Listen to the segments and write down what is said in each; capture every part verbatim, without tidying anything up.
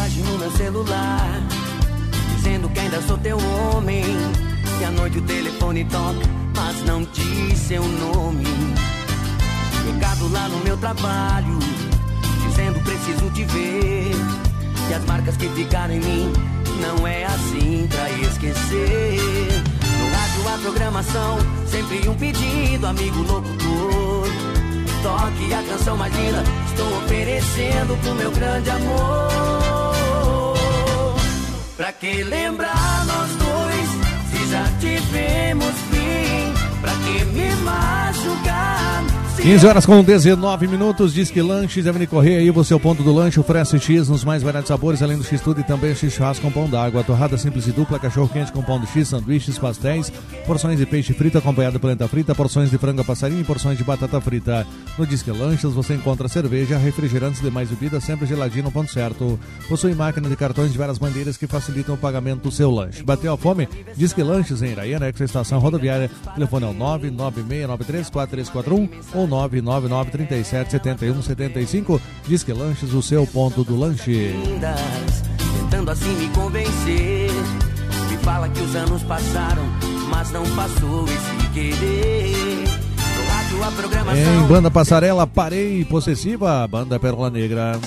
mensagem no meu celular, dizendo que ainda sou teu homem. E à noite o telefone toca, mas não diz seu nome. Recado lá no meu trabalho, dizendo preciso te ver. E as marcas que ficaram em mim, não é assim pra esquecer. No rádio a programação, sempre um pedido, amigo locutor. Toque a canção mais linda, estou oferecendo pro meu grande amor. Pra que lembrar nós dois, se já tivemos fim? Pra que me machucar? quinze horas com dezenove minutos, Disque Lanches, Avenida Correia, aí você é o ponto do lanche, oferece X nos mais variados sabores, além do X-Tudo e também X churrasco com pão d'água, torrada simples e dupla, cachorro quente com pão de X, sanduíches, pastéis, porções de peixe frito acompanhado de polenta frita, porções de frango a passarinho e porções de batata frita. No Disque Lanches você encontra cerveja, refrigerantes e demais bebidas, sempre geladinho no ponto certo. Possui máquina de cartões de várias bandeiras que facilitam o pagamento do seu lanche. Bateu a fome? Disque Lanches em Iraí, anexo à estação rodoviária. Telefone é o nove nove seis nove três quatro três quatro um ou nove nove nove, três sete, sete um, sete cinco. Disque Lanches, o seu ponto do lanche. Tentando assim me convencer, me fala que os anos passaram, mas não passou esse querer. No rádio a programação. Em Banda Passarela, Parei Possessiva, Banda Pérola Negra.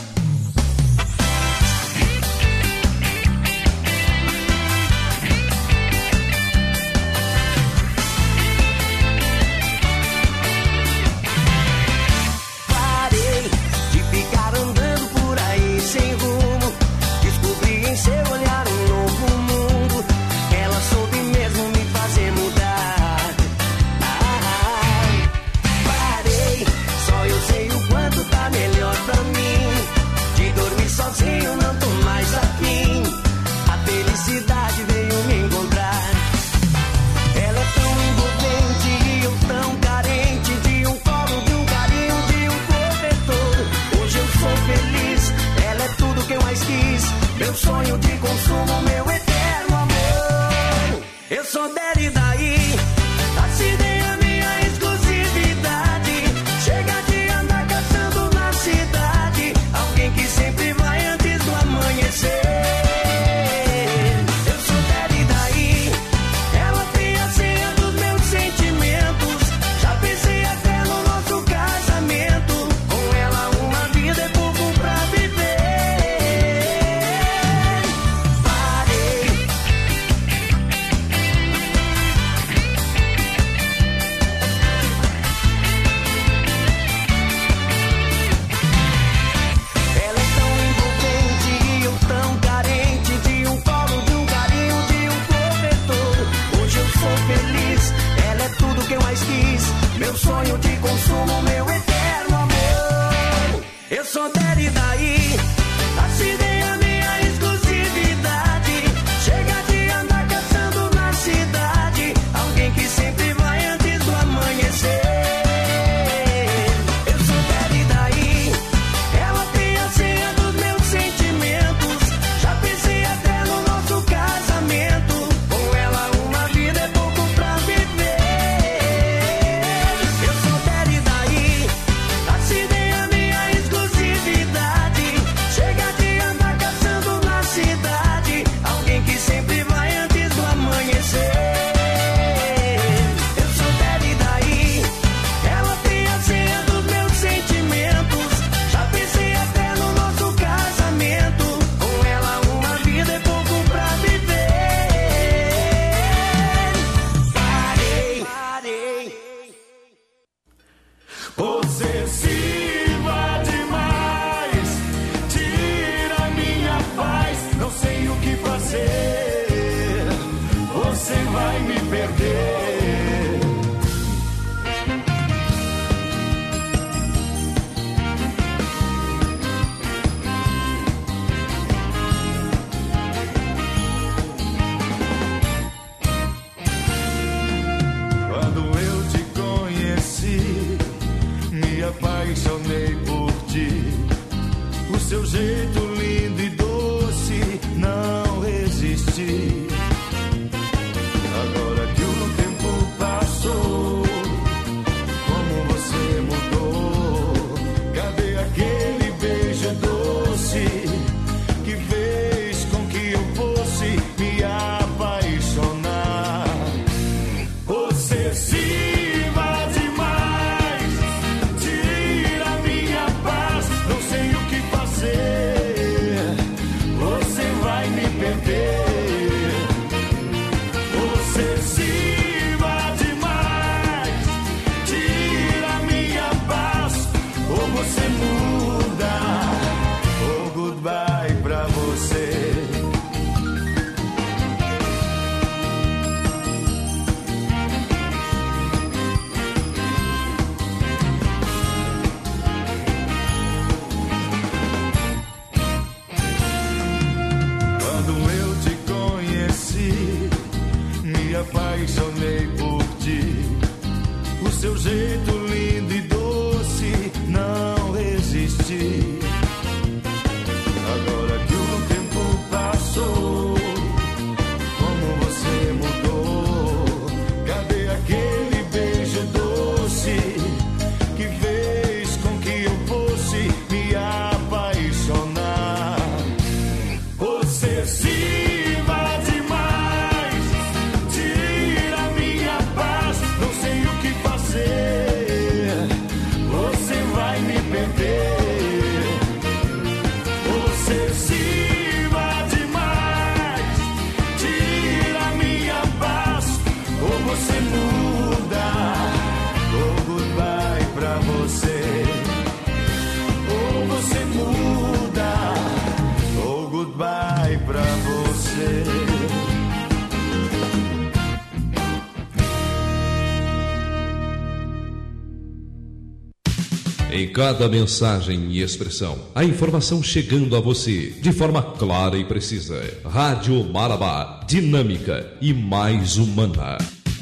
Meu sonho de consumo, meu eterno amor. Eu sou dela e daí, assinei a minha exclusividade. Chega de andar caçando na cidade alguém que sempre vai antes do amanhecer. Eu sou dela e daí, ela tem a senha dos meus sentimentos. Já pensei até no nosso casamento. Com ela uma vida é pouco pra viver. Em cada mensagem e expressão, a informação chegando a você de forma clara e precisa. Rádio Marabá, dinâmica e mais humana.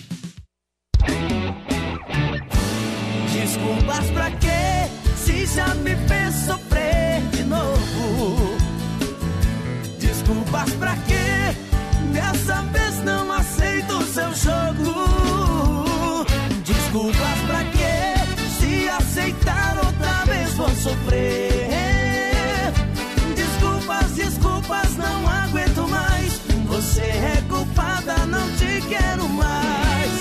Desculpas pra quê? Se já me fez sofrer de novo. Desculpas pra quê? Dessa vez não aceito o seu jogo. Desculpas pra quê? Se aceitar outra vez vou sofrer. Desculpas, desculpas, não aguento mais. Você é culpada, não te quero mais.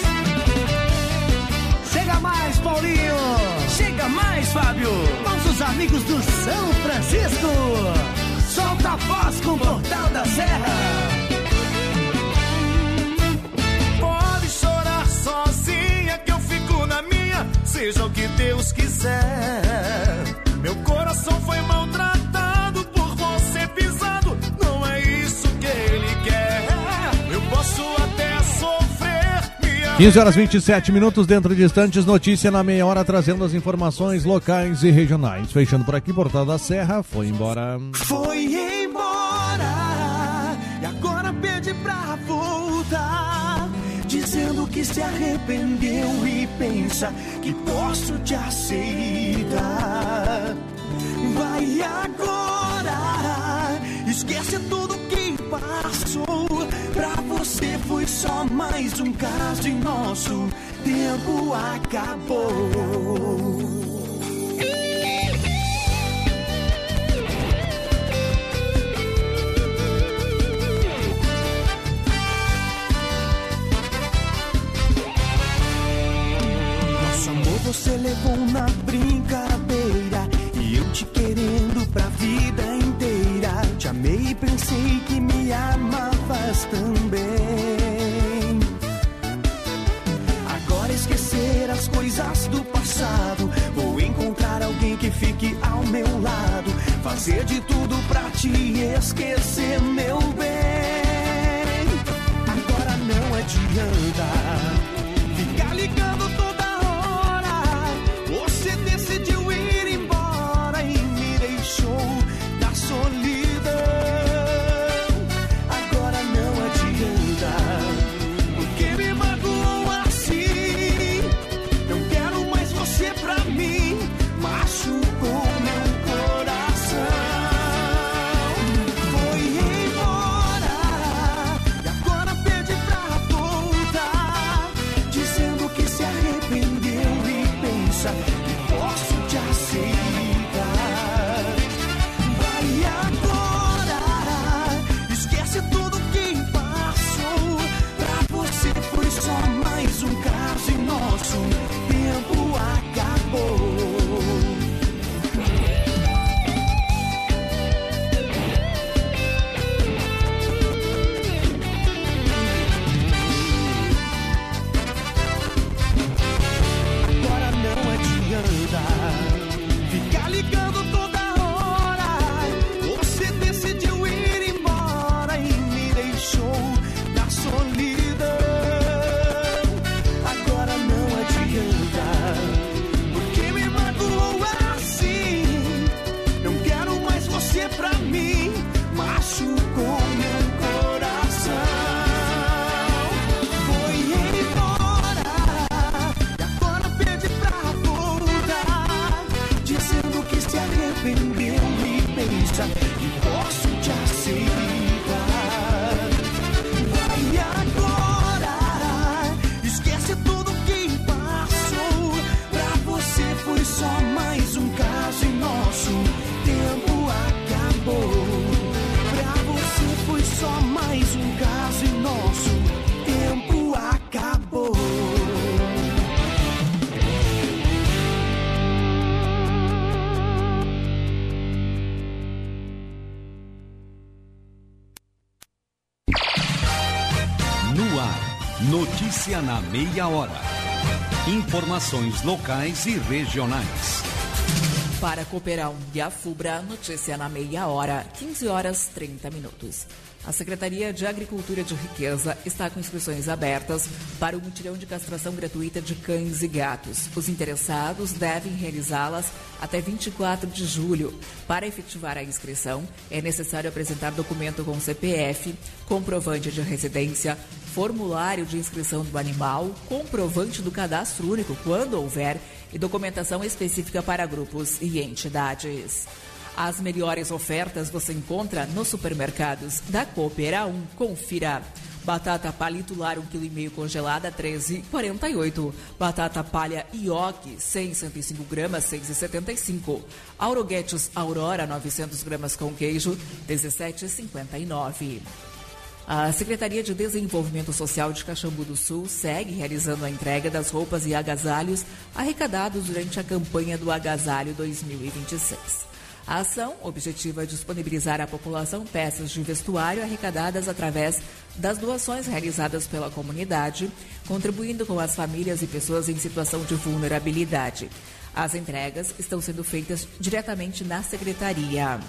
Chega mais, Paulinho! Chega mais, Fábio! Nossos amigos do São Francisco! Solta a voz com o Portal da Serra! Pode chorar sozinha que eu fico na minha, seja o que Deus quiser. Meu coração foi maltratado por você pisado, não é isso que ele quer. Eu posso até sofrer. Minha quinze horas e vinte e sete minutos, dentro de instantes, notícia na meia hora, trazendo as informações locais e regionais. Fechando por aqui, Portal da Serra, foi embora. Foi embora, e agora pede pra voltar, dizendo que se arrependeu e pensa que posso te aceitar. Vai agora, esquece tudo que passou. Pra você foi só mais um caso e nosso tempo acabou. Você levou na brincadeira e eu te querendo pra vida inteira. Te amei e pensei que me amavas também. Agora esquecer as coisas do passado, vou encontrar alguém que fique ao meu lado, fazer de tudo pra te esquecer, meu bem. Agora não adianta ficar ligando toda você decidiu ir embora e me deixou na solidão. Agora não adianta, porque me magoou assim. Não quero mais você pra mim, machucou meu coração. Foi embora e agora pede pra voltar, dizendo que se arrependeu e pensa que posso te aceitar. Vai agora, esquece tudo que passou. Pra você foi só mais um caso e nosso tempo acabou. Agora não adianta ficar ligando toda hora. Você decidiu ir embora e me deixou na solidão. Agora não adianta, porque me magoou assim. Não quero mais você pra mim, machucou meu coração. Foi embora e agora pede pra voltar, dizendo que se arrependeu e pensa que posso te aceitar. Vai agora, esquece tudo que passou. Pra você foi só mais um caso e nosso tempo acabou. Pra você foi só mais um caso e nosso tempo acabou. No ar, notícia na meia hora. Informações locais e regionais. Para Cooperão e a Fubra, notícia na meia hora, quinze horas trinta minutos. A Secretaria de Agricultura de Riqueza está com inscrições abertas para o mutirão de castração gratuita de cães e gatos. Os interessados devem realizá-las até vinte e quatro de julho. Para efetivar a inscrição, é necessário apresentar documento com C P F, comprovante de residência, formulário de inscrição do animal, comprovante do cadastro único, quando houver, e documentação específica para grupos e entidades. As melhores ofertas você encontra nos supermercados da Cooperão. Confira. Batata palito lar um vírgula cinco quilo congelada, treze reais e quarenta e oito centavos. Batata palha ioki, cem, cento e cinco gramas, seis reais e setenta e cinco centavos. Auroguetes Aurora, novecentos gramas com queijo, dezessete reais e cinquenta e nove centavos. A Secretaria de Desenvolvimento Social de Caxambu do Sul segue realizando a entrega das roupas e agasalhos arrecadados durante a campanha do Agasalho dois mil e vinte e seis. A ação objetiva é disponibilizar à população peças de vestuário arrecadadas através das doações realizadas pela comunidade, contribuindo com as famílias e pessoas em situação de vulnerabilidade. As entregas estão sendo feitas diretamente na Secretaria.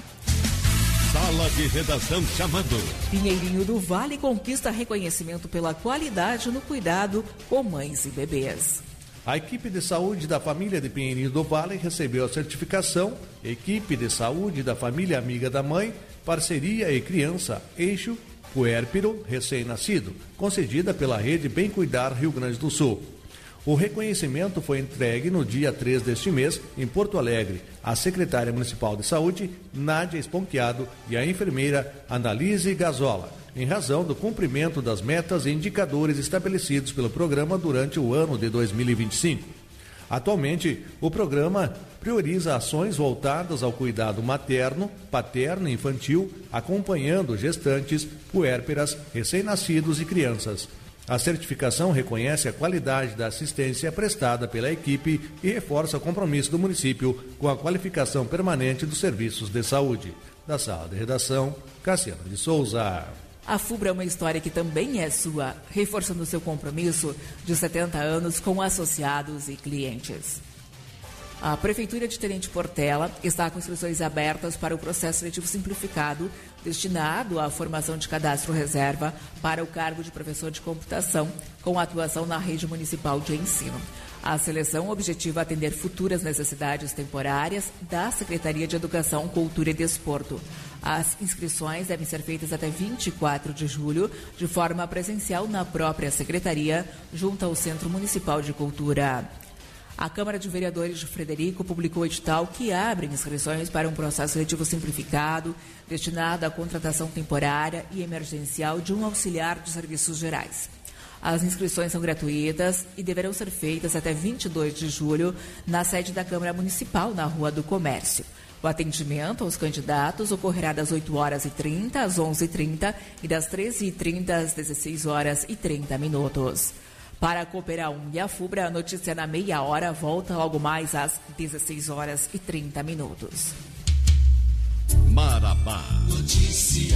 Sala de redação chamando. Pinheirinho do Vale conquista reconhecimento pela qualidade no cuidado com mães e bebês. A equipe de saúde da família de Pinheirinho do Vale recebeu a certificação Equipe de Saúde da Família Amiga da Mãe, Parceria e Criança, Eixo, Puérpero, Recém-Nascido, concedida pela Rede Bem Cuidar Rio Grande do Sul. O reconhecimento foi entregue no dia três deste mês, em Porto Alegre, à secretária municipal de saúde, Nádia Esponquiado, e à enfermeira Annalise Gazola, em razão do cumprimento das metas e indicadores estabelecidos pelo programa durante o ano de dois mil e vinte e cinco. Atualmente, o programa prioriza ações voltadas ao cuidado materno, paterno e infantil, acompanhando gestantes, puérperas, recém-nascidos e crianças. A certificação reconhece a qualidade da assistência prestada pela equipe e reforça o compromisso do município com a qualificação permanente dos serviços de saúde. Da sala de redação, Cassiano de Souza. A Fubra é uma história que também é sua, reforçando seu compromisso de setenta anos com associados e clientes. A Prefeitura de Tenente Portela está com inscrições abertas para o processo seletivo simplificado destinado à formação de cadastro reserva para o cargo de professor de computação, com atuação na rede municipal de ensino. A seleção objetiva atender futuras necessidades temporárias da Secretaria de Educação, Cultura e Desporto. As inscrições devem ser feitas até vinte e quatro de julho, de forma presencial na própria Secretaria, junto ao Centro Municipal de Cultura. A Câmara de Vereadores de Frederico publicou o edital que abre inscrições para um processo seletivo simplificado, destinado à contratação temporária e emergencial de um auxiliar de serviços gerais. As inscrições são gratuitas e deverão ser feitas até vinte e dois de julho na sede da Câmara Municipal, na Rua do Comércio. O atendimento aos candidatos ocorrerá das oito horas e trinta às onze e trinta e das treze e trinta às dezesseis horas e trinta minutos. Para a Cooperão e a Fubra, a notícia na meia hora volta logo mais às dezesseis horas e trinta minutos. Marabá. Notícia.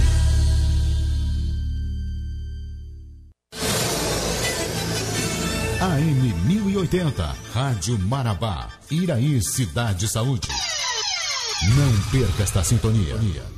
A M mil e oitenta, Rádio Marabá, Iraí, Cidade Saúde. Não perca esta sintonia.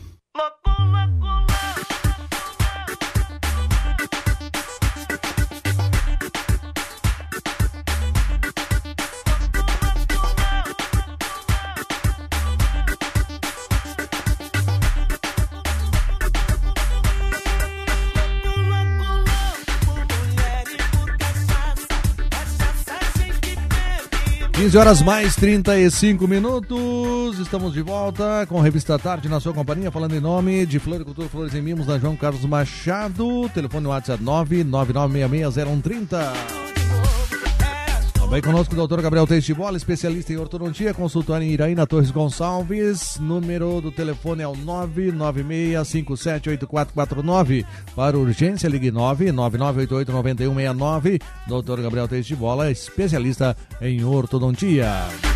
quinze horas mais trinta e cinco minutos, estamos de volta com a Revista Tarde na sua companhia, falando em nome de Floricultura Flores e Mimos, da João Carlos Machado, telefone WhatsApp nove nove nove seis seis zero um três zero. Também conosco o doutor Gabriel Teixibola, especialista em ortodontia, consultório em Iraí, na Torres Gonçalves. Número do telefone é o nove nove seis cinco sete oito quatro quatro nove. Para urgência, ligue nove nove nove oito oito nove um seis nove. doutor Gabriel Teixibola, especialista em ortodontia.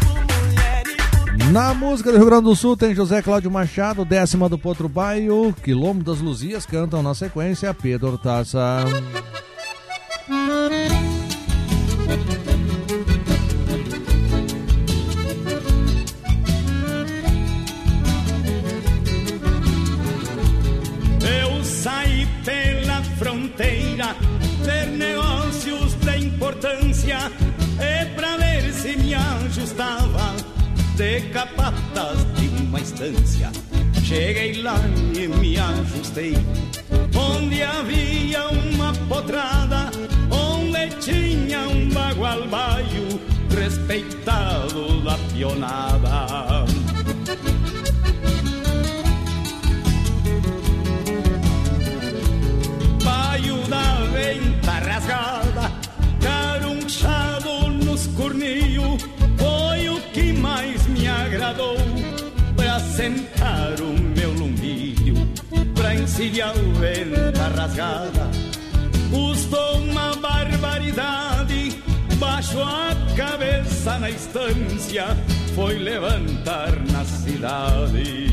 Na música do Rio Grande do Sul tem José Cláudio Machado, Décima do Potro Baio, Quilombo das Luzias, cantam na sequência Pedro Taça. saí pela fronteira, ver negócios de importância, é pra ver se me ajustava de capatas de uma estância. Cheguei lá e me ajustei, onde havia uma potrada, onde tinha um bagual baio, respeitado da pionada. Baio da venta rasgada, carunchado nos corninhos, foi o que mais me agradou, pra sentar o meu lumbilho, pra encilhar o venta rasgada. Custou uma barbaridade, baixou a cabeça na estância, foi levantar na cidade.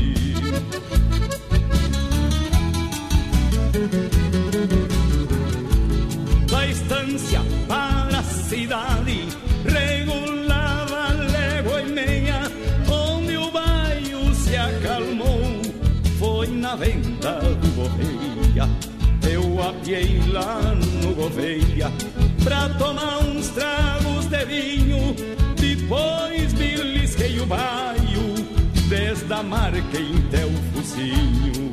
Da estância para a cidade, regulava légua e meia, onde o baio se acalmou, foi na venda do Gouveia. Eu apiei lá no Gouveia pra tomar uns tragos de vinho, depois belisquei o baio, desde a marca até o focinho.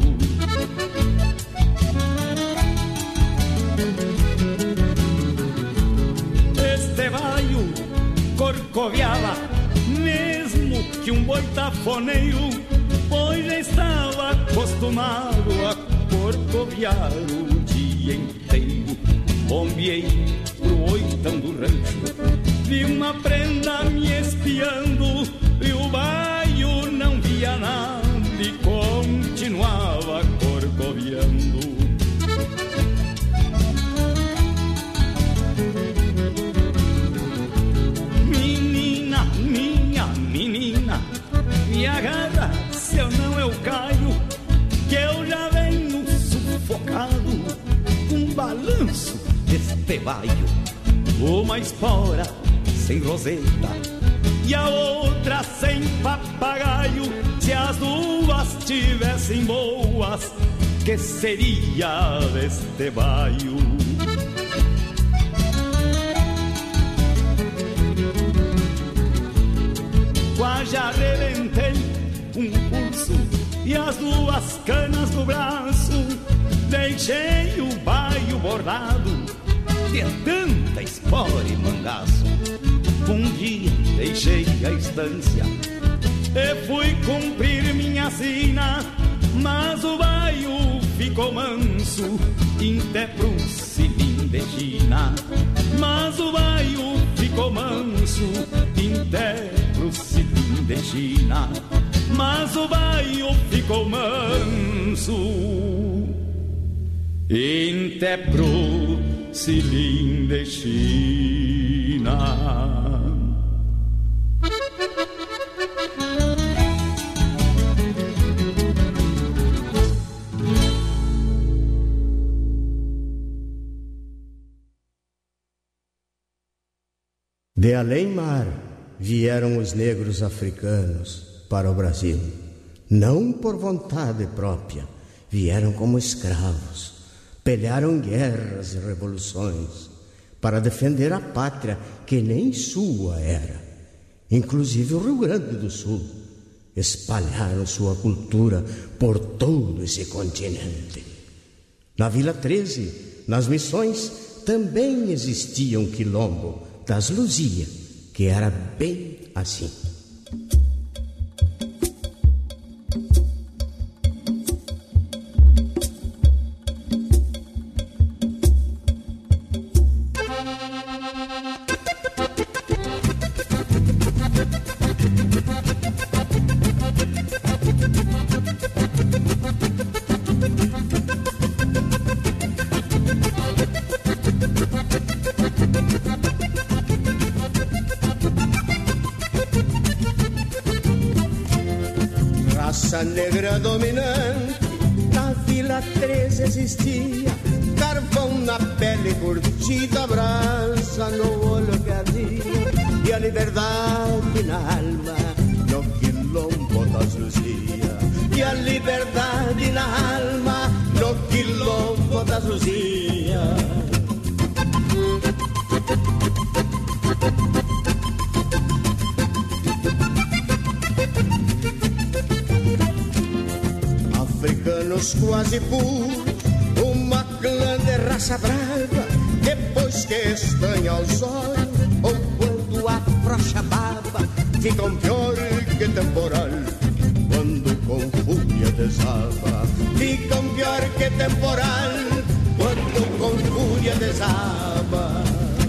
Este baio corcoviava mesmo que um boitafoneiro, pois já estava acostumado a corcoviar o dia inteiro. Bombeei pro oitão do rancho, vi uma prenda me espiando, e o baio não via nada e continuava corcoviando. Menina, minha menina, me agarra, se eu não eu caio, que eu já venho sufocado com balanço deste baio. Uma espora sem roseta e a outra sem papagaio, se as duas tivessem boas, que seria deste baio? Quase arrebentei um pulso e as duas canas do braço, deixei o baio bordado de tanta espora e mangaço. Um dia deixei a estância e fui cumprir minha sina, mas o baio ficou manso, até pro cilim de China. Mas o baio ficou manso, até pro cilim de China. Mas o baio ficou manso, até pro cilim de China. De além-mar vieram os negros africanos para o Brasil. Não por vontade própria, vieram como escravos. Pelearam guerras e revoluções para defender a pátria que nem sua era. Inclusive o Rio Grande do Sul. Espalharam sua cultura por todo esse continente. Na Vila treze, nas missões, também existia um quilombo das Luzia, que era bem assim. Negra dominante, na Vila treze existia carvão na pele curtida, brasa no olho que ardia, e a liberdade na alma, no quilombo das Luzia. E a liberdade na alma, no quilombo das luzias. Africanos quase puros, uma clã de raça brava, depois que estanha os olhos, ou quando afrouxa a baba, ficam pior que temporal, quando com fúria desaba. Ficam pior que temporal, quando com fúria desaba.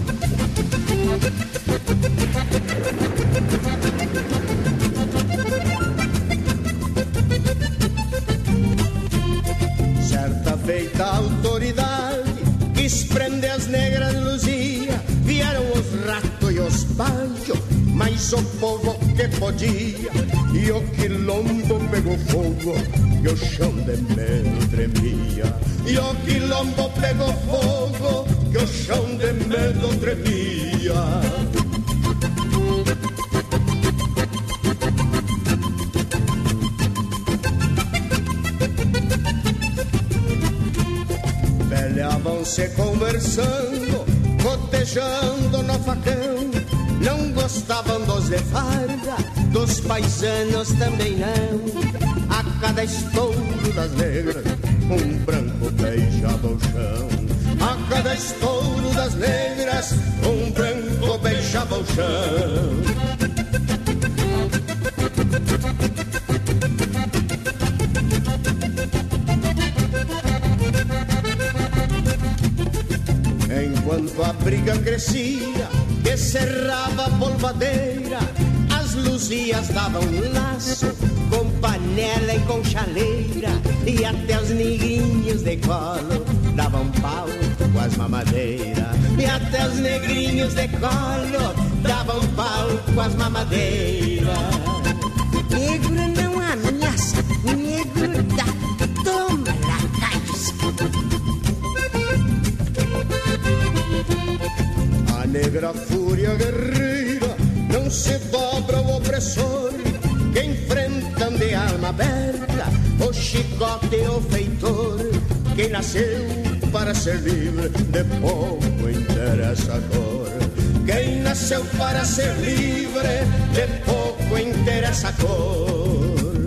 Certa feita a autoridade quis prender as negras de luzia, vieram os ratos e os panchos, mas o povo que podia, e o quilombo pegou fogo, e o chão de medo tremia. E o quilombo pegou fogo, que o chão de medo tremia. Velhavam-se conversando, cotejando no facão, não gostavam dos de farda, dos paisanos também não. A cada estouro das negras, um branco beijava o chão. A cada estouro das negras, um branco beijava o chão. Enquanto a briga crescia, que cerrava a polvadeira, as luzias davam um laço, com panela e com chaleira, e até os negrinhos de colo davam pau com as mamadeiras. E até os negrinhos de colo davam pau com as mamadeiras. Negro não ameaça, negro dá, toma na caixa. A negra fúria guerreira não se dobra ao opressor, que enfrentam de alma aberta o chicote e o feitor. Quem nasceu para ser livre, de pouco interessa a cor. Quem nasceu para ser livre, de pouco interessa a cor.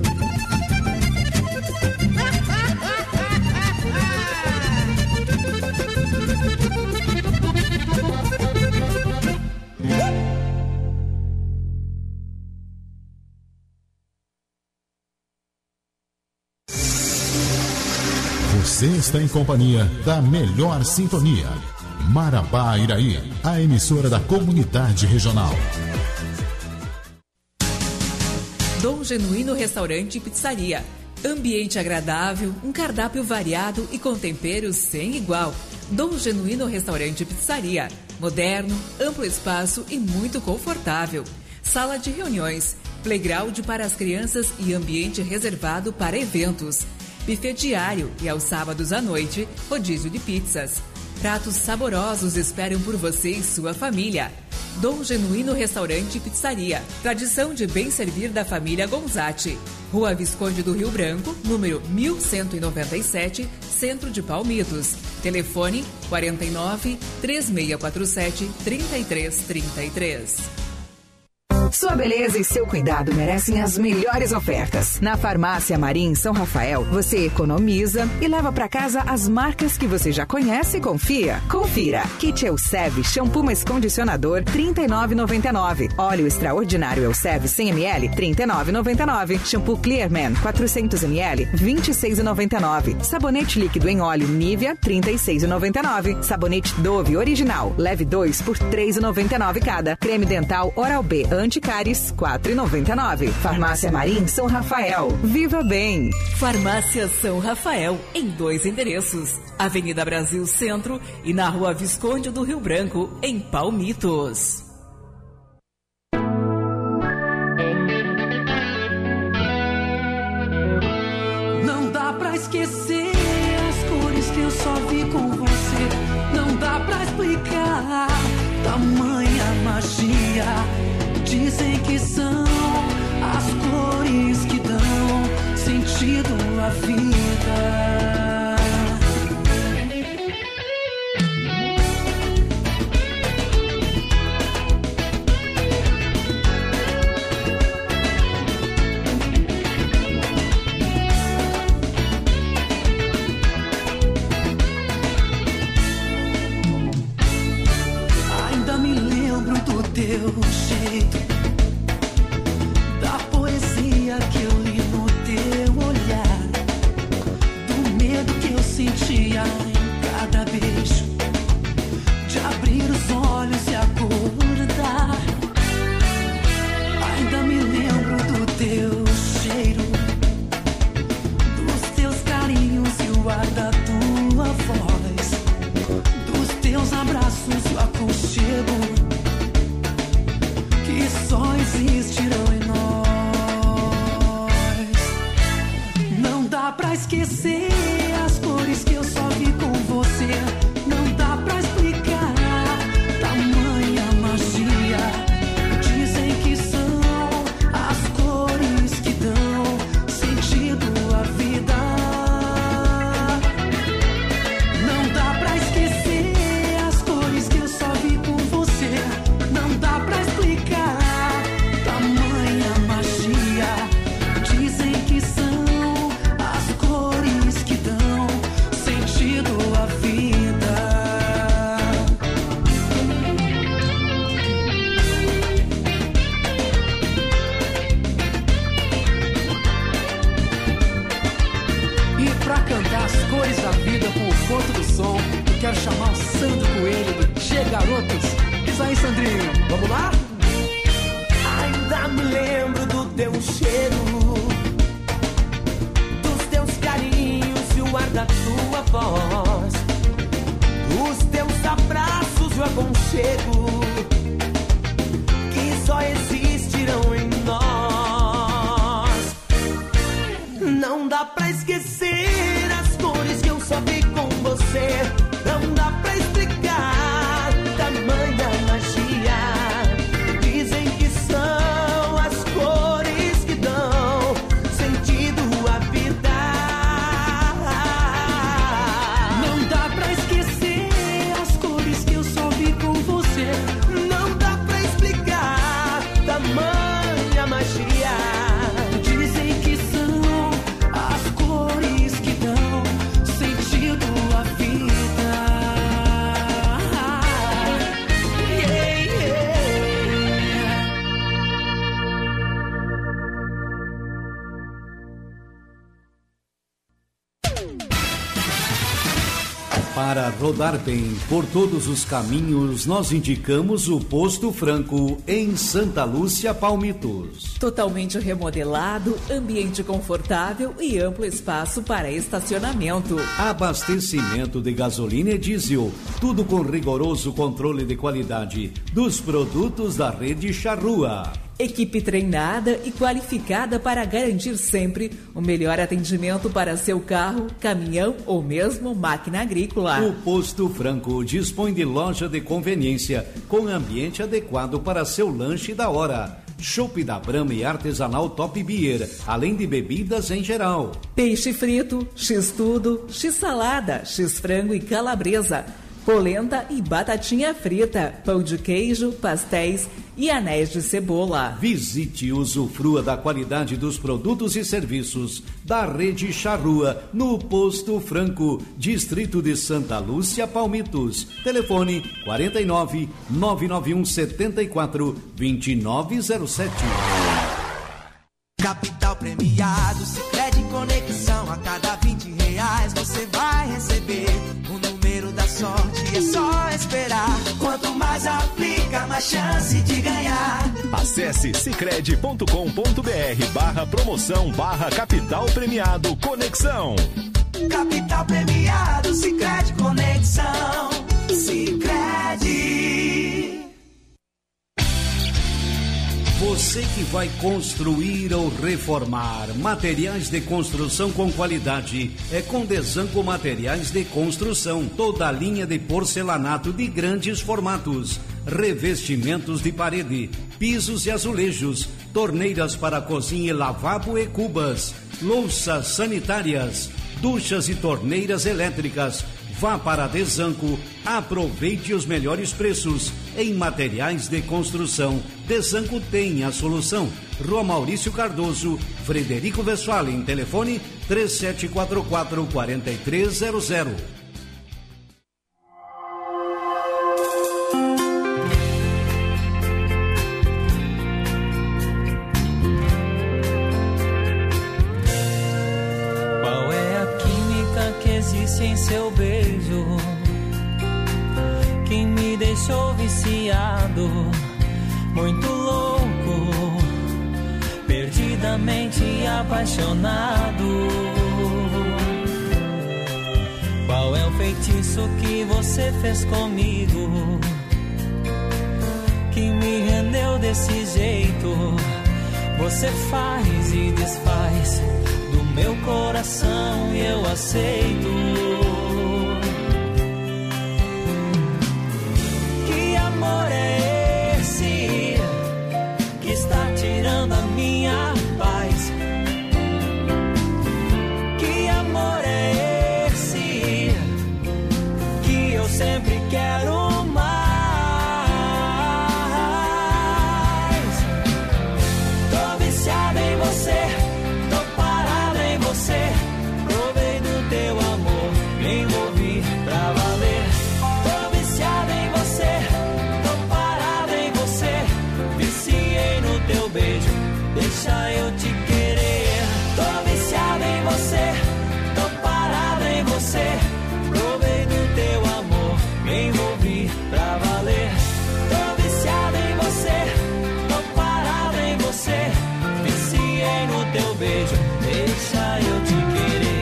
Você está em companhia da melhor sintonia. Marabá Iraí, a emissora da comunidade regional. Dom Genuíno Restaurante e Pizzaria. Ambiente agradável, um cardápio variado e com temperos sem igual. Dom Genuíno Restaurante e Pizzaria. Moderno, amplo espaço e muito confortável. Sala de reuniões, playground para as crianças e ambiente reservado para eventos. Buffet diário e aos sábados à noite, rodízio de pizzas. Pratos saborosos esperam por você e sua família. Dom Genuíno Restaurante e Pizzaria. Tradição de bem servir da família Gonzatti. Rua Visconde do Rio Branco, número mil cento e noventa e sete, Centro de Palmitos. Telefone quarenta e nove, três seis quatro sete, três três três três. Sua beleza e seu cuidado merecem as melhores ofertas. Na Farmácia Marim São Rafael, você economiza e leva para casa as marcas que você já conhece e confia. Confira. Kit Elseve Shampoo mais Condicionador trinta e nove reais e noventa e nove centavos. Óleo Extraordinário Elseve cem mililitros trinta e nove reais e noventa e nove centavos. Shampoo Clearman quatrocentos mililitros vinte e seis reais e noventa e nove centavos. Sabonete líquido em óleo Nivea trinta e seis reais e noventa e nove centavos. Sabonete Dove Original leve dois por três reais e noventa e nove centavos cada. Creme dental Oral-B Anti Cáries, quatro reais e noventa e nove centavos. Farmácia Marim São Rafael. Viva bem! Farmácia São Rafael, em dois endereços. Avenida Brasil Centro e na Rua Visconde do Rio Branco, em Palmitos. Não dá pra esquecer as cores que eu só vi com você. Não dá pra explicar tamanha magia. Dizem que são as cores que dão sentido à vida. magia em cada beijo, de abrir os olhos e acordar. Ainda me lembro do teu cheiro, dos teus carinhos e o ar da tua voz, dos teus abraços e o aconchego que só existirão em nós. Não dá pra esquecer as cores que eu só vi com você. Não dá pra explicar tamanha magia. Dizem que são as cores que dão sentido à vida. Não dá pra esquecer as cores que eu só vi com você. Não dá pra explicar tamanha magia. Dizem que são as cores que dão sentido à vida. E pra cantar as cores da vida com o ponto do som, eu quero chamar o Sandro Coelho do Tchê Garotos. Diz aí, Sandrinho, vamos lá? Ainda me lembro do teu cheiro, dos teus carinhos e o ar da tua voz, dos teus abraços e o aconchego que só existirão em nós. Não dá pra esquecer as cores que eu só vi com você. Não dá pra explicar tamanha magia. Dizem que são as cores que dão sentido à vida. Não dá pra esquecer as cores que eu só vi com você. Não dá pra explicar tamanha magia. Dizem que são as cores que dão sentido à vida. Yeah, yeah. Para rodar bem por todos os caminhos, nós indicamos o Posto Franco em Santa Lúcia, Palmitos. Totalmente remodelado, ambiente confortável e amplo espaço para estacionamento. Abastecimento de gasolina e diesel, tudo com rigoroso controle de qualidade dos produtos da rede Charrua. Equipe treinada e qualificada para garantir sempre o melhor atendimento para seu carro, caminhão ou mesmo máquina agrícola. O Posto Franco dispõe de loja de conveniência com ambiente adequado para seu lanche da hora. Chopp da Brahma e artesanal Top Beer, além de bebidas em geral. Peixe frito, x-tudo, x-salada, x-frango e calabresa, polenta e batatinha frita, pão de queijo, pastéis e anéis de cebola. Visite e usufrua da qualidade dos produtos e serviços da Rede Charrua no Posto Franco, Distrito de Santa Lúcia, Palmitos. Telefone quarenta e nove, nove nove um setenta e quatro, vinte e nove zero sete. Capital premiado, Sicredi Conexão. A cada vinte reais você vai receber o número da sorte, é só esperar. Quanto mais aplica, mais chance de ganhar. Acesse sicredi ponto com ponto br barra promoção barra capital premiado Conexão. Capital premiado, Sicredi Conexão. Sicredi. Você que vai construir ou reformar, materiais de construção com qualidade é com Desanco Materiais de Construção. Toda a linha de porcelanato de grandes formatos, revestimentos de parede, pisos e azulejos, torneiras para cozinha, lavabo e cubas, louças sanitárias, duchas e torneiras elétricas. Vá para Desanco, aproveite os melhores preços em materiais de construção. Desanco tem a solução. Rua Maurício Cardoso, Frederico Westphalen, telefone três sete quatro quatro, quatro três zero zero. Qual é a química que existe em seu seu beijo que me deixou viciado, muito louco, perdidamente apaixonado. Qual é o feitiço que você fez comigo, que me rendeu desse jeito? Você faz e desfaz do meu coração e eu aceito. Que amor é esse que está tirando a minha paz? Que amor é esse que eu sempre quero mais? Tô viciada em você, tô parada em você, provei do teu amor, me envolvi pra valer. Tô viciada em você, tô parada em você, viciei no teu beijo, deixa eu te querer. Tô viciada em você, tô parada em você, provei do teu amor, me envolvi pra valer. Tô viciada em você, tô parada em você, viciei no teu beijo, deixa eu te querer.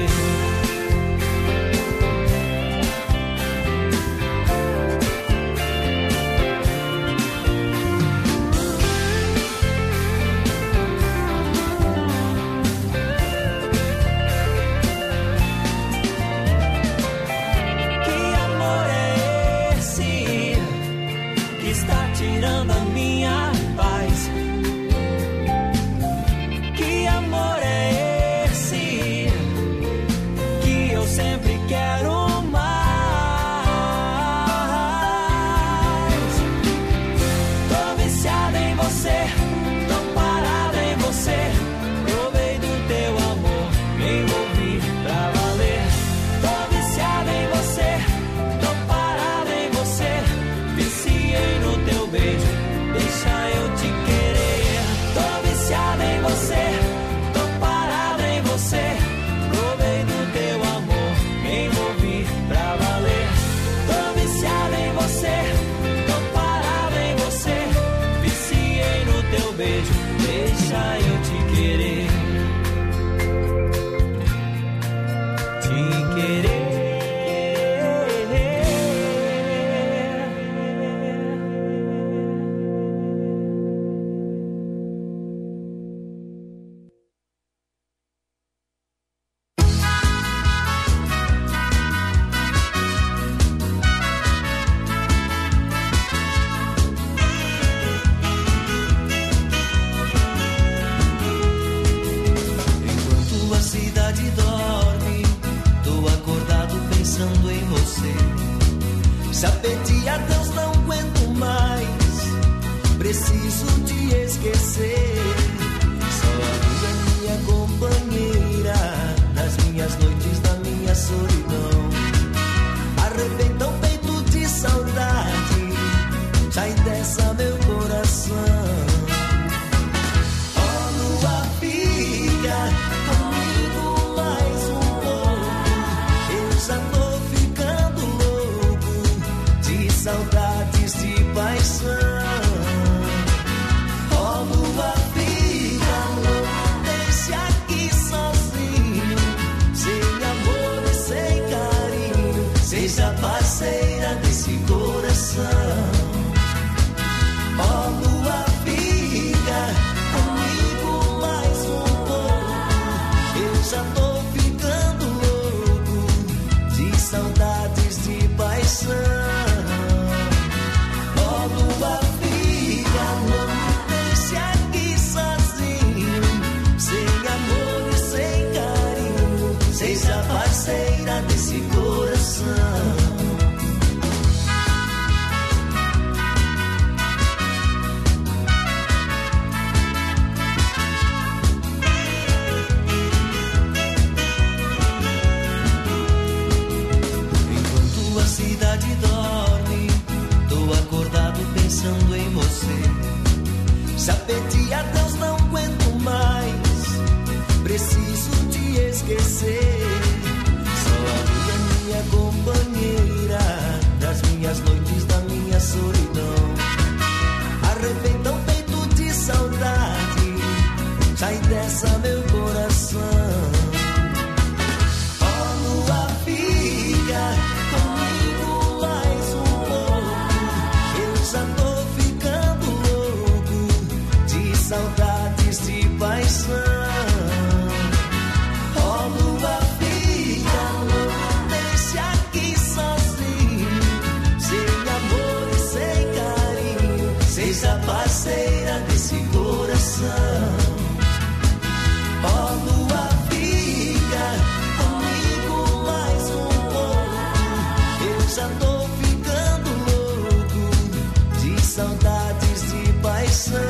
Que amor é esse que está tirando a minha paz? Que amor é esse que eu sempre quero mais? Tô viciada em você, tô parada em você, provei do teu amor, me envolvi pra valer. Tô viciada em você, tô parada em você, viciei no teu beijo, deixa eu te querer. Tô viciada em você, tô parada em você, provei do teu amor, me envolvi pra valer. Tô viciada em você, tô parada em você, viciei no teu beijo, deixa eu te querer. Te querer. Enquanto a cidade dorme, tô acordado pensando em você. Se a pedir a Deus não aguento mais, preciso te esquecer. Só a lua é minha companheira, nas minhas noites, na minha solidão. Arrebenta o peito de saudade, sai dessa meu coração. Ó lua, fica comigo mais um pouco, eu já tô ficando louco de saudades, de paixão. Ó lua, fica, não deixe aqui sozinho, sem amor e sem carinho, seja parceira desse coração. Ó lua, fica comigo mais um pouco, eu já tô ficando louco de saudades, de paixão. Ó lua, fica, não me deixe aqui sozinho, sem amor e sem carinho, seja parceira desse coração. Enquanto a cidade dorme, tô acordado pensando em você. Se a pedir a Deus não aguento mais, preciso te esquecer. Só a lua é minha companheira, parceira desse coração. Ó lua, fica comigo mais um pouco. Eu já tô ficando louco de saudades de paixão.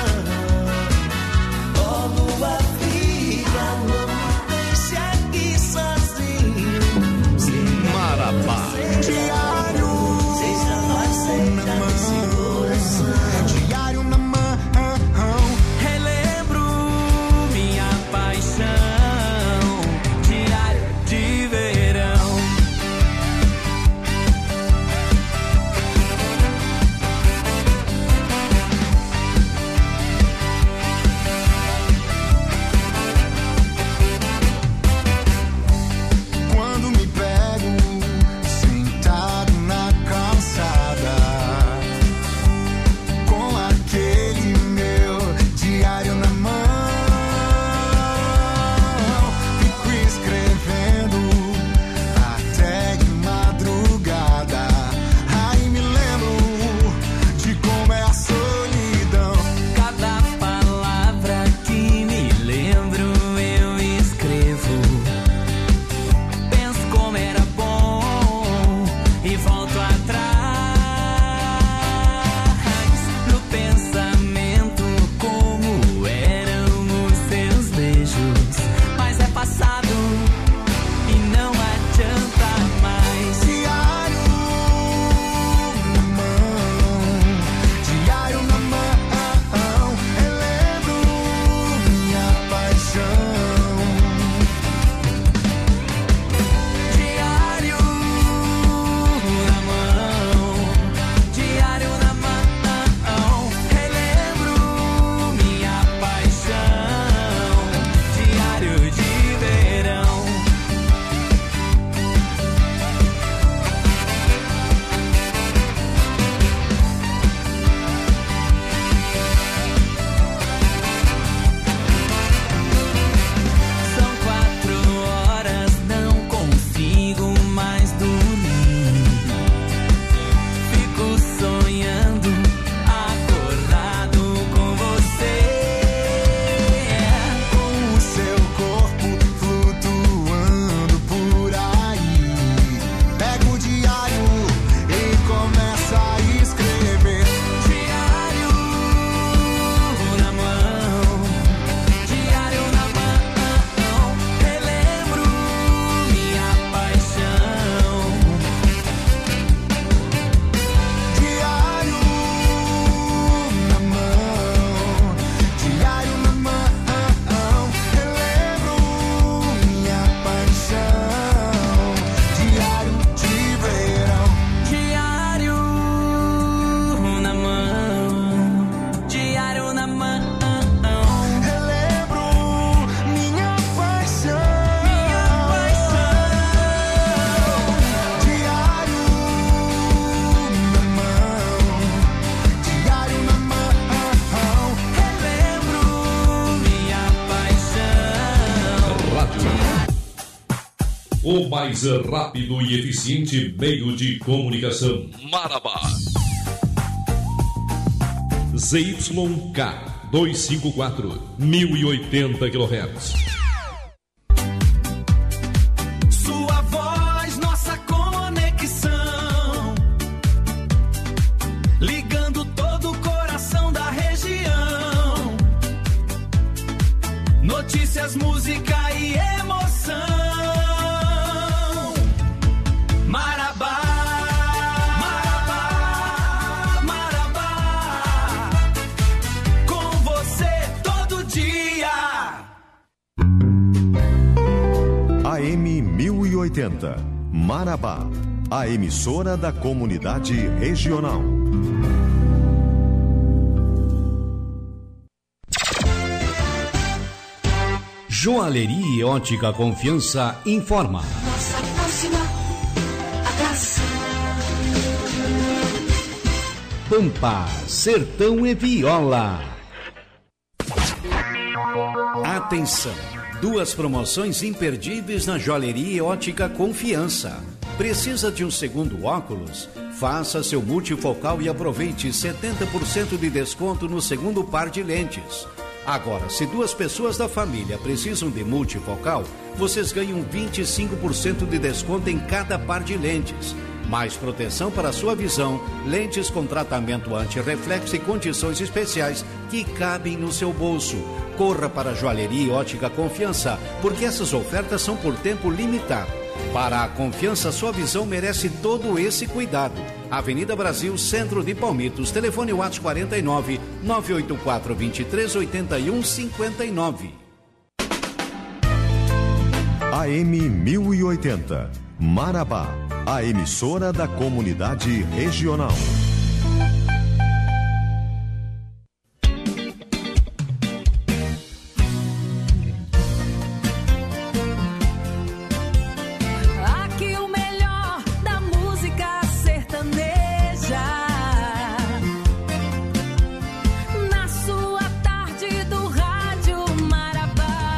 Ó lua, fica, não me deixe aqui sozinho. Sem Marabá. Diário. Seja parceira desse coração. Diário na mão. Relembro minha paixão. Diário de verão. Quando me pego sentado na calçada com aquele meu diário na mão, fico escrevendo até de madrugada. Aí me lembro de como é a solidão. Cada palavra que me lembro eu escrevo. Penso como era bom e volto atrás no pensamento como eram os seus beijos. Mas é passado e não adianta mais. Diário na mão, diário na mão, relembro minha paixão. Diário na mão, diário na mão, relembro minha paixão. Diário de verão. São quatro horas, não consigo mais dormir. Fico sonhando, acordado com você. Com o seu corpo flutuando por aí, pego o diário e começo a escrever. Diário na mão, diário na mão, relembro minha paixão. Diário na mão, diário na mão, relembro minha paixão. Diário de verão. Diário na mão, diário na mão, Relembro minha paixão. minha paixão. Diário na mão, diário na mão, Relembro minha paixão. Rádio. O mais rápido e eficiente meio de comunicação. Marabá. Z Y K duzentos e cinquenta e quatro, mil e oitenta quilohertz. Sua voz, nossa conexão, ligando todo o coração da região. Notícias, música e emoção. Marabá, Marabá, Marabá, com você todo dia. A M mil e oitenta, Marabá, a emissora da comunidade regional. Joalheria e Ótica Confiança informa. Nossa próxima atração. Pampa, Sertão e Viola. Atenção! Duas promoções imperdíveis na Joalheria e Ótica Confiança. Precisa de um segundo óculos? Faça seu multifocal e aproveite setenta por cento de desconto no segundo par de lentes. Agora, se duas pessoas da família precisam de multifocal, vocês ganham vinte e cinco por cento de desconto em cada par de lentes. Mais proteção para a sua visão, lentes com tratamento anti-reflexo e condições especiais que cabem no seu bolso. Corra para a Joalheria e Ótica Confiança, porque essas ofertas são por tempo limitado. Para a Confiança, sua visão merece todo esse cuidado. Avenida Brasil, Centro de Palmitos. Telefone WhatsApp quarenta e nove, nove oito quatro, vinte e três, oitenta e um, cinquenta e nove. A M mil e oitenta, Marabá, a emissora da comunidade regional. Aqui o melhor da música sertaneja, na sua tarde do rádio Marabá.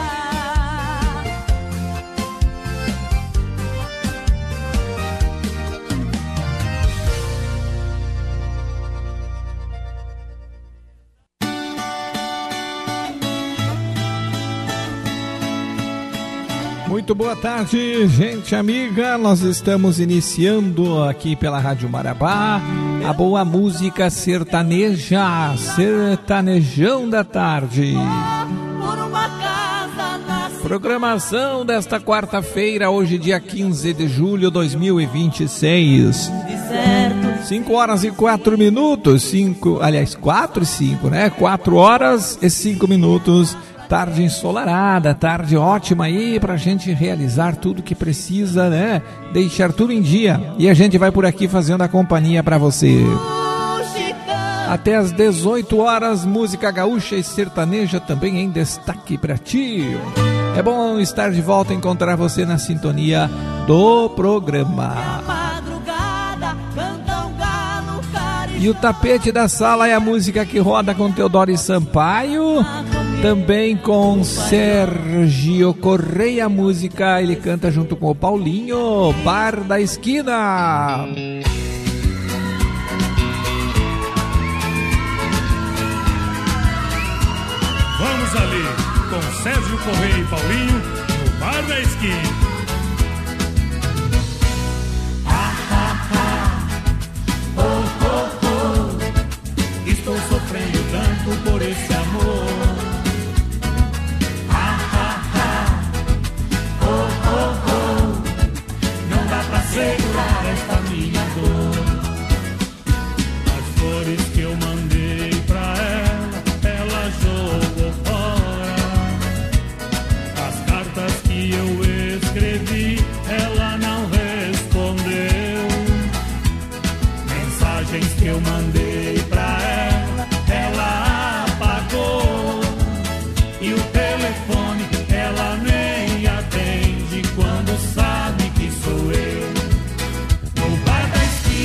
Muito boa tarde, gente amiga. Nós estamos iniciando aqui pela Rádio Marabá a boa música sertaneja, sertanejão da tarde. Programação desta quarta-feira, hoje dia quinze de julho de dois mil e vinte e seis. cinco horas e quatro minutos, cinco, aliás, quatro e cinco, né? quatro horas e cinco minutos. Tarde ensolarada, tarde ótima aí pra gente realizar tudo que precisa, né? Deixar tudo em dia. E a gente vai por aqui fazendo a companhia pra você. Até às dezoito horas, música gaúcha e sertaneja também em destaque pra ti. É bom estar de volta e encontrar você na sintonia do programa. E o tapete da sala é a música que roda com Teodoro Sampaio. Também com Sérgio Correia, música, ele canta junto com o Paulinho, Bar da Esquina. Vamos ali, com Sérgio Correia e Paulinho, no Bar da Esquina. Ah, ah, ah. Oh, oh, oh. Estou sofrendo tanto por esse amor. Segurar esta minha dor. As flores que eu mandei pra ela, ela jogou fora. As cartas que eu escrevi, ela não respondeu. Mensagens que eu mandei pra ela, ela apagou. E o telefone ela nem atende quando sabe que sou eu.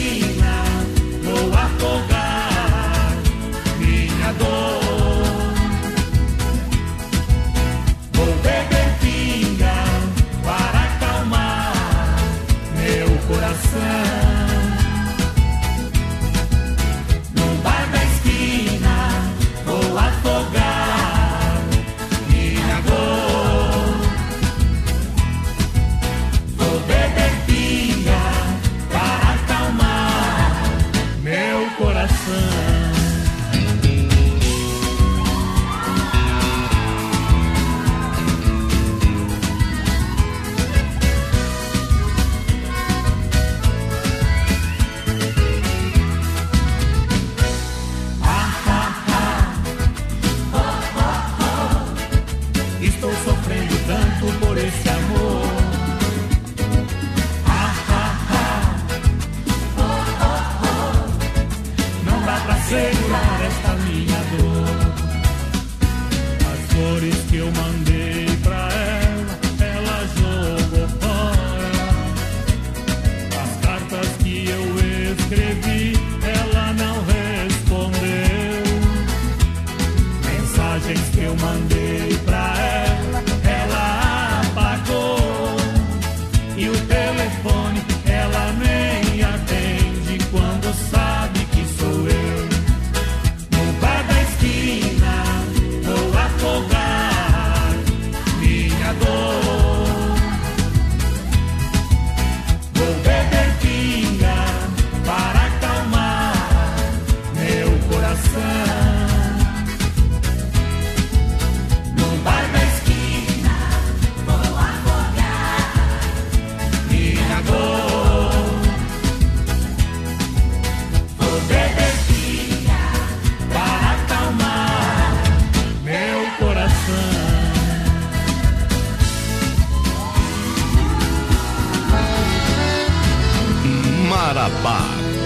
Marabá.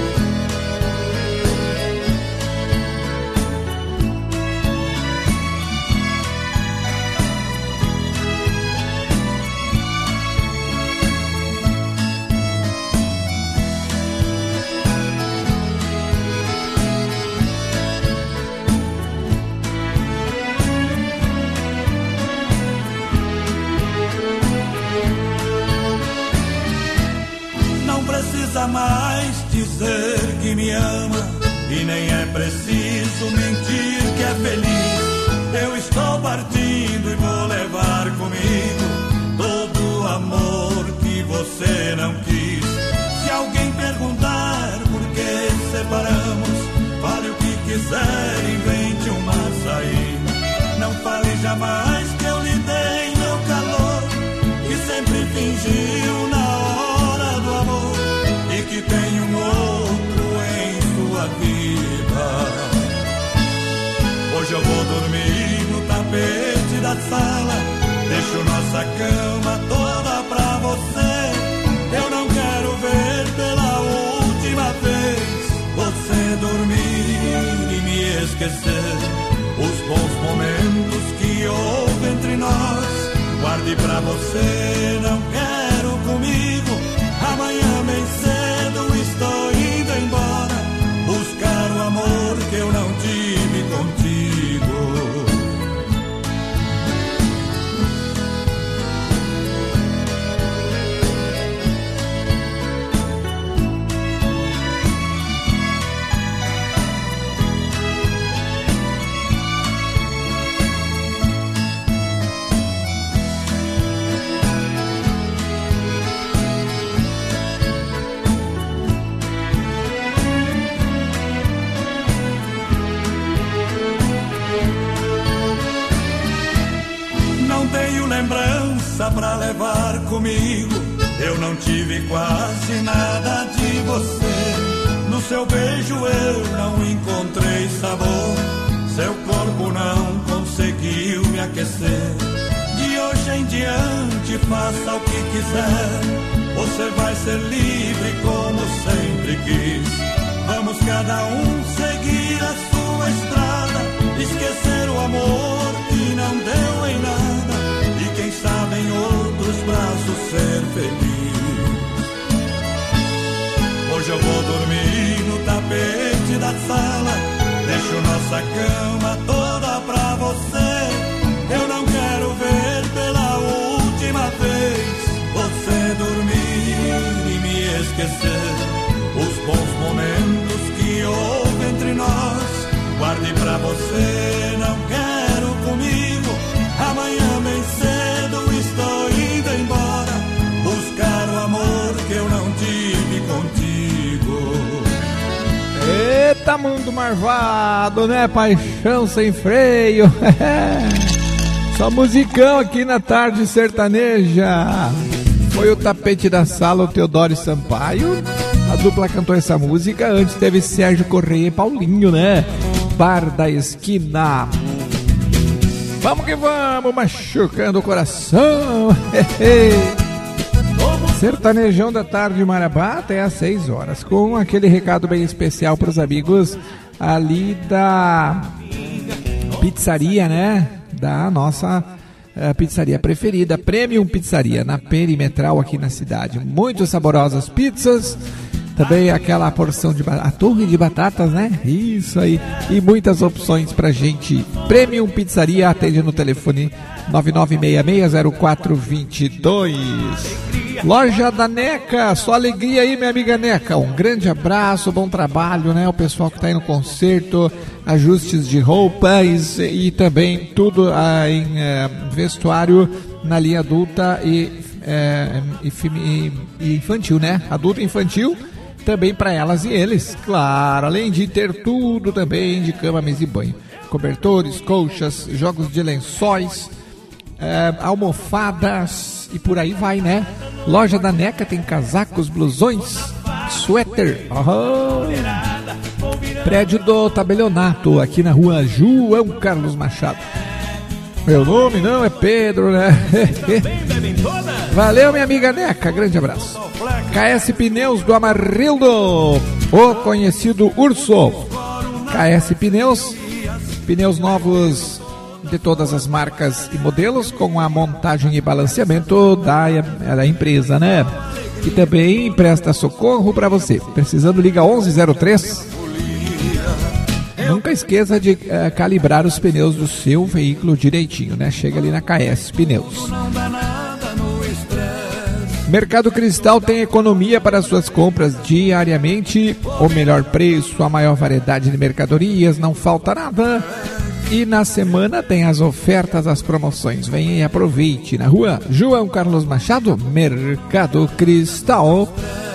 Mais dizer que me ama e nem é preciso mentir que é feliz. Eu estou partindo e vou levar comigo todo o amor que você não quis. Se alguém perguntar por que separamos, fale o que quiser, invente uma saída. Não fale jamais que eu lhe dei meu calor, que sempre fingiu na hora do amor, que tem um outro em sua vida. Hoje eu vou dormir no tapete da sala, deixo nossa cama toda pra você. Eu não quero ver pela última vez você dormir e me esquecer. Os bons momentos que houve entre nós, guarde pra você, não quero comigo. Amanhã bem cedo estou indo embora, buscar o amor que eu não tive contigo. Lembrança pra levar comigo, eu não tive quase nada de você. No seu beijo eu não encontrei sabor, seu corpo não conseguiu me aquecer. De hoje em diante faça o que quiser, você vai ser livre como sempre quis. Vamos cada um seguir a sua estrada, esquecer o amor que não deu em nada, quem sabe em outros braços ser feliz. Hoje eu vou dormir no tapete da sala, deixo nossa cama toda pra você. Eu não quero ver pela última vez você dormir e me esquecer. Os bons momentos que houve entre nós, guarde pra você, não quero comigo. Amanhã bem cedo estou indo embora, buscar o amor que eu não tive contigo. Eita, mundo marvado, né? Paixão sem freio. Só musicão aqui na tarde sertaneja. Foi o tapete da sala, o Teodoro Sampaio. A dupla cantou essa música. Antes teve Sérgio Correia e Paulinho, né? Bar da Esquina. Vamos que vamos, machucando o coração. Sertanejão da tarde Marabá até às seis horas, com aquele recado bem especial para os amigos ali da pizzaria, né? Da nossa uh, pizzaria preferida, Premium Pizzaria, na Perimetral aqui na cidade. Muito saborosas pizzas. Também aquela porção de a torre de batatas, né? Isso aí. E muitas opções pra gente. Premium Pizzaria, atende no telefone nove nove seis seis zero quatro dois dois. Loja da Neca, só alegria aí, minha amiga Neca. Um grande abraço, bom trabalho, né? O pessoal que tá aí no concerto, ajustes de roupas e também tudo ah, em eh, vestuário na linha adulta e, eh, e, e, e infantil, né? Adulto e infantil. Também para elas e eles, claro, além de ter tudo também de cama, mesa e banho. Cobertores, colchas, jogos de lençóis, é, almofadas e por aí vai, né? Loja da Neca tem casacos, blusões, suéter. Oh. Prédio do Tabelionato, aqui na rua João Carlos Machado. Meu nome não é Pedro, né? Valeu, minha amiga Neca, grande abraço. K S Pneus do Amarildo, o conhecido Urso. K S Pneus, pneus novos de todas as marcas e modelos, com a montagem e balanceamento da, da empresa, né? Que também presta socorro para você. Precisando, liga onze zero três. Nunca esqueça de uh, calibrar os pneus do seu veículo direitinho, né? Chega ali na K S Pneus. Mercado Cristal tem economia para suas compras diariamente, o melhor preço, a maior variedade de mercadorias, não falta nada. E na semana tem as ofertas, as promoções. Venha e aproveite. Na rua João Carlos Machado, Mercado Cristal.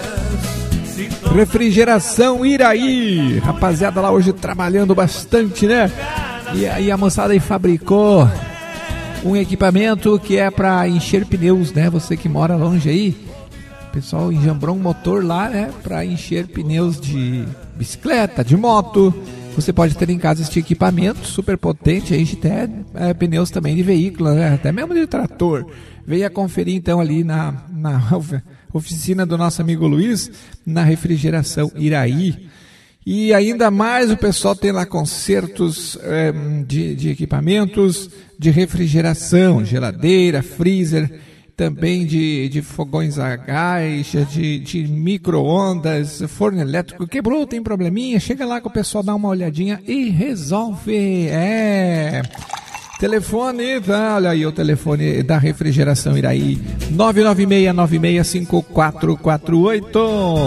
Refrigeração Iraí. Rapaziada lá hoje trabalhando bastante, né? E aí a moçada aí fabricou um equipamento que é para encher pneus, né? Você que mora longe aí, o pessoal enjambrou um motor lá, né? Para encher pneus de bicicleta, de moto. Você pode ter em casa este equipamento super potente, enche até é, pneus também de veículo, né? Até mesmo de trator. Venha conferir então ali na, na oficina do nosso amigo Luiz, na Refrigeração Iraí. E ainda mais o pessoal tem lá consertos é, de, de equipamentos de refrigeração, geladeira, freezer, também de, de fogões a gás, de, de micro-ondas, forno elétrico. Quebrou, tem probleminha, chega lá que o pessoal dá uma olhadinha e resolve. É... Telefone, tá? Olha aí o telefone da Refrigeração Iraí, nove nove seis nove seis cinco quatro quatro oito.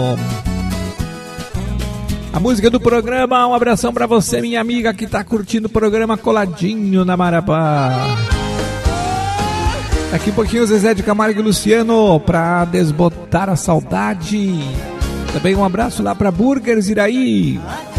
A música do programa, um abração pra você, minha amiga, que tá curtindo o programa coladinho na Marabá. Daqui a pouquinho o Zezé de Camargo e Luciano pra desbotar a saudade. Também um abraço lá pra Burgers Iraí.